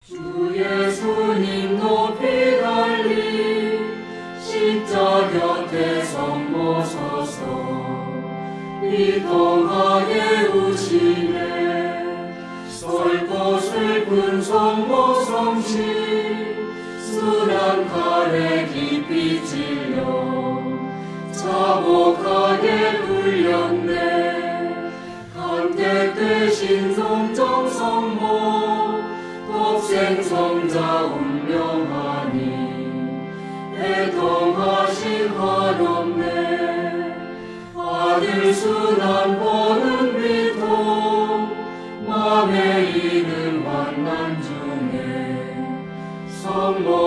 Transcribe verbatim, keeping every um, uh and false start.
주 예수님 높이 달리 십자 곁에 서모서서 비통하게 우시네. 썰고 슬픈 성모성시 순한 칼에 깊이 찔려 자복하게 불렸네. 간택되신 성정 성모 독생성자 운명하니 애통하신 한없네. 아들 순한 보는 비통 맘에 이는 환난 중에 성모